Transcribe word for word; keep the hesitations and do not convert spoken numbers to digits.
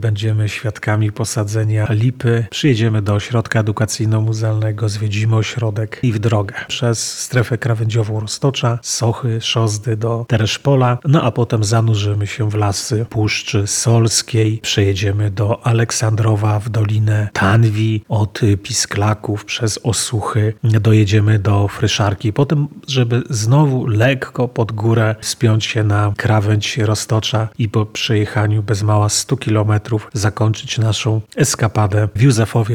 Będziemy świadkami posadzenia lipy. Przyjedziemy do ośrodka edukacyjno-muzealnego, zwiedzimy ośrodek i w drogę przez strefę krawędziową Roztocza, Sochy, Szozdy do Tereszpola, no a potem zanurzymy się w lasy Puszczy Solskiej. Przejedziemy do Aleksandrowa w Dolinę Tanwi, od Pisklaków przez Osuchy dojedziemy do Fryszarki. Potem, żeby znowu lekko pod górę wspiąć się na krawędź Roztocza i po przejechaniu bez mała stu kilometrów zakończyć naszą eskapadę w Józefowie